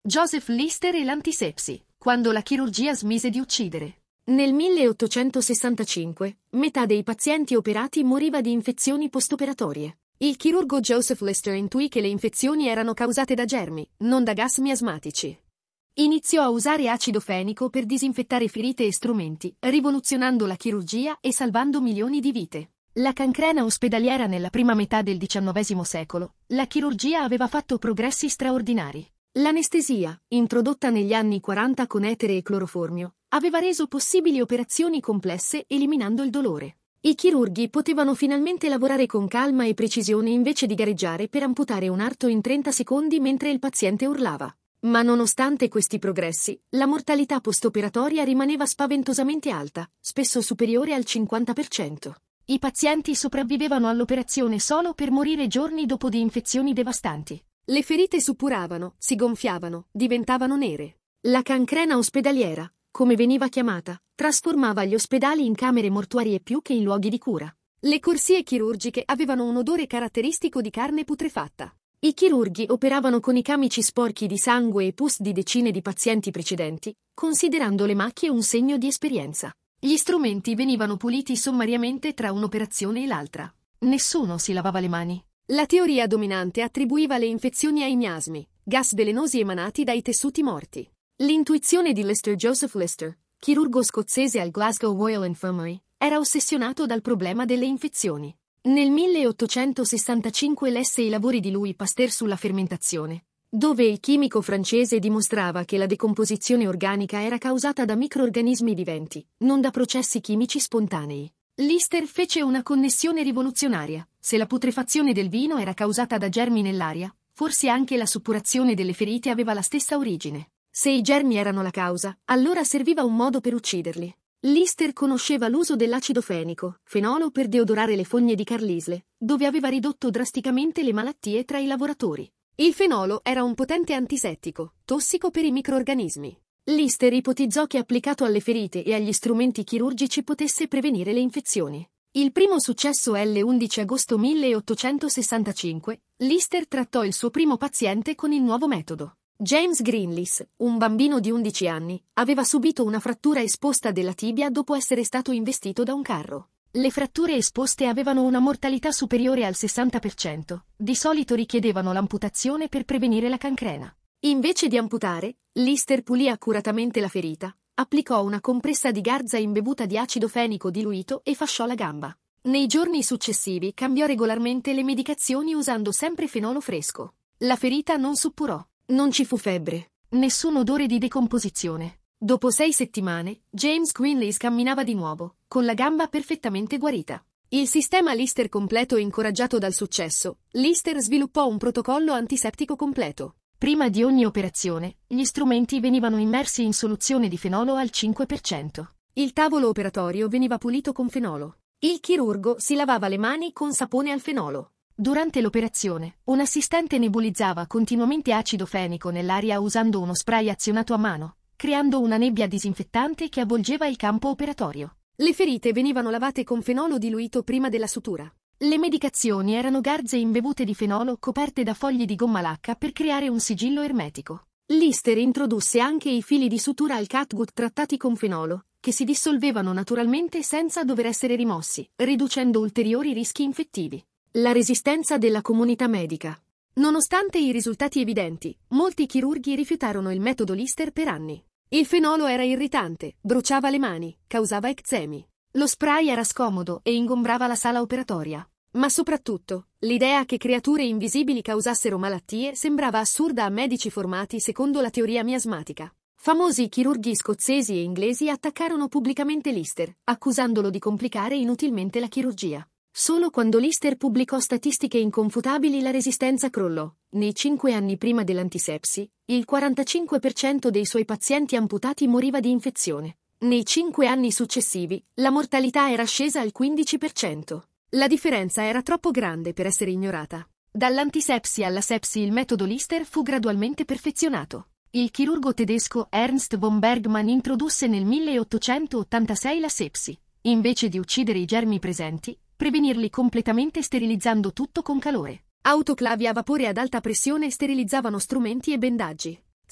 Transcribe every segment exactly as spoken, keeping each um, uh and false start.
Joseph Lister e l'antisepsi, quando la chirurgia smise di uccidere. Nel milleottocentosessantacinque, metà dei pazienti operati moriva di infezioni postoperatorie. Il chirurgo Joseph Lister intuì che le infezioni erano causate da germi, non da gas miasmatici. Iniziò a usare acido fenico per disinfettare ferite e strumenti, rivoluzionando la chirurgia e salvando milioni di vite. La cancrena ospedaliera nella prima metà del diciannovesimo secolo, la chirurgia aveva fatto progressi straordinari. L'anestesia, introdotta negli anni quaranta con etere e cloroformio, aveva reso possibili operazioni complesse eliminando il dolore. I chirurghi potevano finalmente lavorare con calma e precisione invece di gareggiare per amputare un arto in trenta secondi mentre il paziente urlava. Ma nonostante questi progressi, la mortalità postoperatoria rimaneva spaventosamente alta, spesso superiore al cinquanta per cento. I pazienti sopravvivevano all'operazione solo per morire giorni dopo di infezioni devastanti. Le ferite suppuravano, si gonfiavano, diventavano nere. La cancrena ospedaliera, come veniva chiamata, trasformava gli ospedali in camere mortuarie più che in luoghi di cura. Le corsie chirurgiche avevano un odore caratteristico di carne putrefatta. I chirurghi operavano con i camici sporchi di sangue e pus di decine di pazienti precedenti, considerando le macchie un segno di esperienza. Gli strumenti venivano puliti sommariamente tra un'operazione e l'altra. Nessuno si lavava le mani. La teoria dominante attribuiva le infezioni ai miasmi, gas velenosi emanati dai tessuti morti. L'intuizione di Lister Joseph Lister, chirurgo scozzese al Glasgow Royal Infirmary, era ossessionato dal problema delle infezioni. Nel milleottocentosessantacinque lesse i lavori di Louis Pasteur sulla fermentazione, dove il chimico francese dimostrava che la decomposizione organica era causata da microrganismi viventi, non da processi chimici spontanei. Lister fece una connessione rivoluzionaria. Se la putrefazione del vino era causata da germi nell'aria, forse anche la suppurazione delle ferite aveva la stessa origine. Se i germi erano la causa, allora serviva un modo per ucciderli. Lister conosceva l'uso dell'acido fenico, fenolo per deodorare le fogne di Carlisle, dove aveva ridotto drasticamente le malattie tra i lavoratori. Il fenolo era un potente antisettico, tossico per i microrganismi. Lister ipotizzò che applicato alle ferite e agli strumenti chirurgici potesse prevenire le infezioni. Il primo successo l'undici agosto milleottocentosessantacinque, Lister trattò il suo primo paziente con il nuovo metodo. James Greenlees, un bambino di undici anni, aveva subito una frattura esposta della tibia dopo essere stato investito da un carro. Le fratture esposte avevano una mortalità superiore al sessanta per cento, di solito richiedevano l'amputazione per prevenire la cancrena. Invece di amputare, Lister pulì accuratamente la ferita, applicò una compressa di garza imbevuta di acido fenico diluito e fasciò la gamba. Nei giorni successivi cambiò regolarmente le medicazioni usando sempre fenolo fresco. La ferita non suppurò. Non ci fu febbre, nessun odore di decomposizione. Dopo sei settimane, James Greenlees camminava di nuovo, con la gamba perfettamente guarita. Il sistema Lister completo incoraggiato dal successo, Lister sviluppò un protocollo antiseptico completo. Prima di ogni operazione, gli strumenti venivano immersi in soluzione di fenolo al cinque per cento. Il tavolo operatorio veniva pulito con fenolo. Il chirurgo si lavava le mani con sapone al fenolo. Durante l'operazione, un assistente nebulizzava continuamente acido fenico nell'aria usando uno spray azionato a mano, creando una nebbia disinfettante che avvolgeva il campo operatorio. Le ferite venivano lavate con fenolo diluito prima della sutura. Le medicazioni erano garze imbevute di fenolo coperte da fogli di gomma lacca per creare un sigillo ermetico. Lister introdusse anche i fili di sutura al catgut trattati con fenolo, che si dissolvevano naturalmente senza dover essere rimossi, riducendo ulteriori rischi infettivi. La resistenza della comunità medica. Nonostante i risultati evidenti, molti chirurghi rifiutarono il metodo Lister per anni. Il fenolo era irritante, bruciava le mani, causava eczemi. Lo spray era scomodo e ingombrava la sala operatoria. Ma soprattutto, l'idea che creature invisibili causassero malattie sembrava assurda a medici formati secondo la teoria miasmatica. Famosi chirurghi scozzesi e inglesi attaccarono pubblicamente Lister, accusandolo di complicare inutilmente la chirurgia. Solo quando Lister pubblicò statistiche inconfutabili la resistenza crollò. Nei cinque anni prima dell'antisepsi, il quarantacinque per cento dei suoi pazienti amputati moriva di infezione. Nei cinque anni successivi, la mortalità era scesa al quindici per cento. La differenza era troppo grande per essere ignorata. Dall'antisepsi alla sepsi il metodo Lister fu gradualmente perfezionato. Il chirurgo tedesco Ernst von Bergmann introdusse nel milleottocentottantasei la sepsi. Invece di uccidere i germi presenti, prevenirli completamente sterilizzando tutto con calore. Autoclavi a vapore ad alta pressione sterilizzavano strumenti e bendaggi.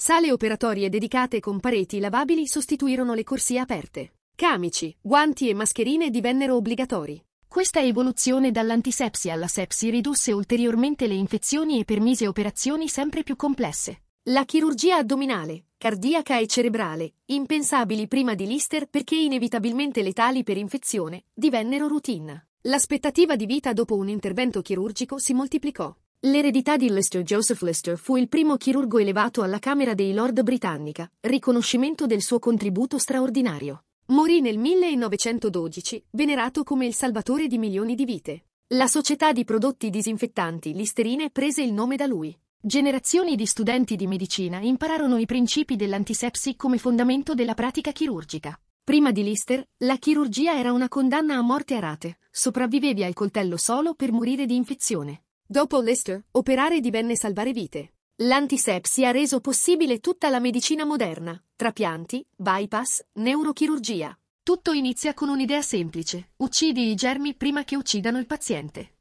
Sale operatorie dedicate con pareti lavabili sostituirono le corsie aperte. Camici, guanti e mascherine divennero obbligatori. Questa evoluzione dall'antisepsi alla sepsi ridusse ulteriormente le infezioni e permise operazioni sempre più complesse. La chirurgia addominale, cardiaca e cerebrale, impensabili prima di Lister perché inevitabilmente letali per infezione, divennero routine. L'aspettativa di vita dopo un intervento chirurgico si moltiplicò. L'eredità di Lister. Joseph Lister fu il primo chirurgo elevato alla Camera dei Lord britannica, riconoscimento del suo contributo straordinario. Morì nel millenovecentododici, venerato come il salvatore di milioni di vite. La società di prodotti disinfettanti Listerine prese il nome da lui. Generazioni di studenti di medicina impararono i principi dell'antisepsi come fondamento della pratica chirurgica. Prima di Lister, la chirurgia era una condanna a morte a rate, sopravvivevi al coltello solo per morire di infezione. Dopo Lister, operare divenne salvare vite. L'antisepsi ha reso possibile tutta la medicina moderna, trapianti, bypass, neurochirurgia. Tutto inizia con un'idea semplice: uccidi i germi prima che uccidano il paziente.